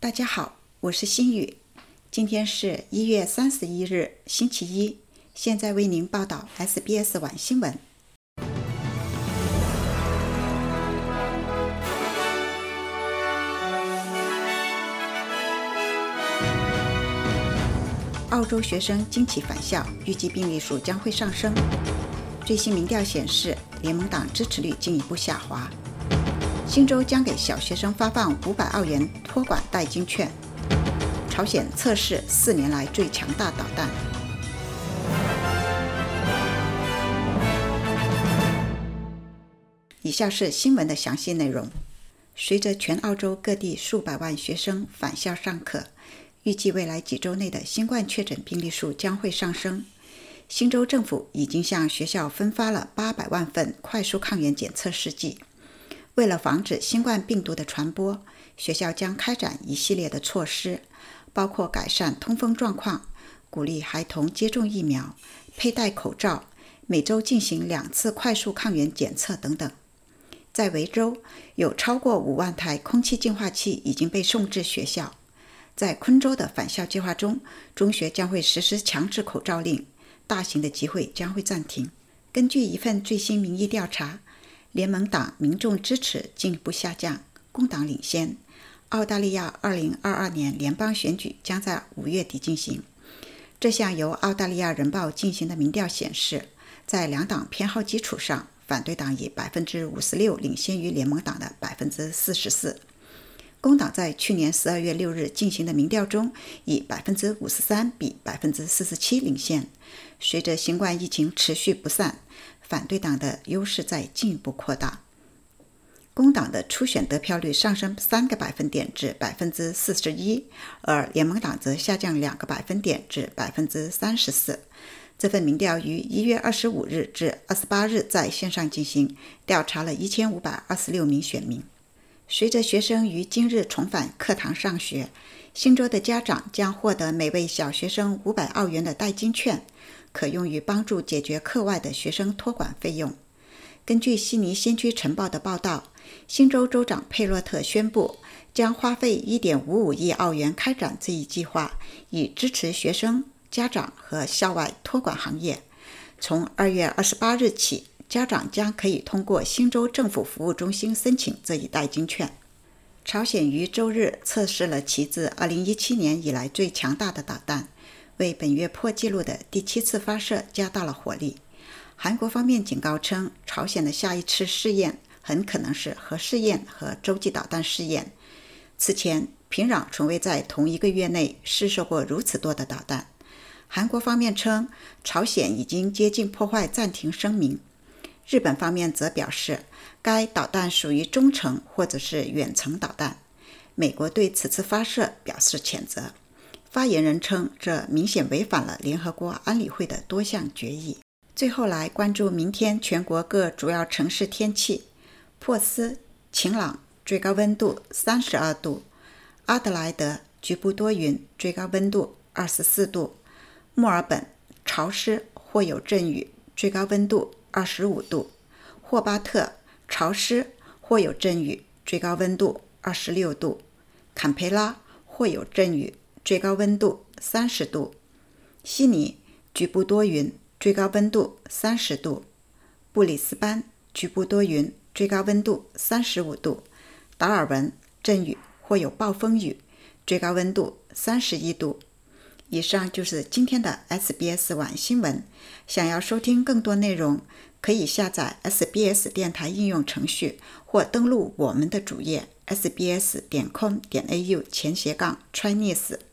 大家好，我是心雨，今天是1月31日，星期一，现在为您报道 SBS 晚新闻。澳洲学生惊起返校，预计病例数将会上升。最新民调显示，联盟党支持率进一步下滑。新州将给小学生发放500澳元托管代金券。朝鲜测试4年来最强大导弹。以下是新闻的详细内容。随着全澳洲各地数百万学生返校上课，预计未来几周内的新冠确诊病例数将会上升。新州政府已经向学校分发了800万份快速抗原检测试剂。为了防止新冠病毒的传播，学校将开展一系列的措施，包括改善通风状况、鼓励孩童接种疫苗、佩戴口罩、每周进行2次快速抗原检测等等。在维州，有超过5万台空气净化器已经被送至学校。在昆州的返校计划中，中学将会实施强制口罩令，大型的集会将会暂停。根据一份最新民意调查，联盟党民众支持进一步下降，工党领先。澳大利亚2022年联邦选举将在5月底进行。这项由澳大利亚人报进行的民调显示，在两党偏好基础上，反对党以 56% 领先于联盟党的 44%。工党在去年12月6日进行的民调中，以 53% 比 47% 领先。随着新冠疫情持续不散，反对党的优势在进一步扩大。工党的初选得票率上升3个百分点至 41%， 而联盟党则下降2个百分点至 34%。这份民调于1月25日至28日在线上进行，调查了1526名选民。随着学生于今日重返课堂上学，新州的家长将获得每位小学生500澳元的代金券，可用于帮助解决课外的学生托管费用。根据悉尼先驱晨报的报道，新州州长佩洛特宣布将花费 1.55 亿澳元开展这一计划，以支持学生、家长和校外托管行业。从2月28日起，家长将可以通过新州政府服务中心申请这一代金券。朝鲜于周日测试了其自2017年以来最强大的导弹，为本月破纪录的第7次发射加大了火力。韩国方面警告称，朝鲜的下一次试验很可能是核试验和洲际导弹试验。此前，平壤从未在同一个月内试射过如此多的导弹。韩国方面称，朝鲜已经接近破坏暂停声明。日本方面则表示，该导弹属于中程或者是远程导弹。美国对此次发射表示谴责。发言人称，这明显违反了联合国安理会的多项决议。最后来关注明天全国各主要城市天气。珀斯晴朗，最高温度32度；阿德莱德局部多云，最高温度24度；墨尔本潮湿或有阵雨，最高温度25度；霍巴特潮湿或有阵雨，最高温度26度；坎培拉或有阵雨，最高温度30度；悉尼局部多云，最高温度30度；布里斯班局部多云，最高温度35度；达尔文阵雨或有暴风雨，最高温度31度。以上就是今天的 SBS 晚新闻。想要收听更多内容，可以下载 SBS 电台应用程序或登录我们的主页 sbs.com.au/Chinese。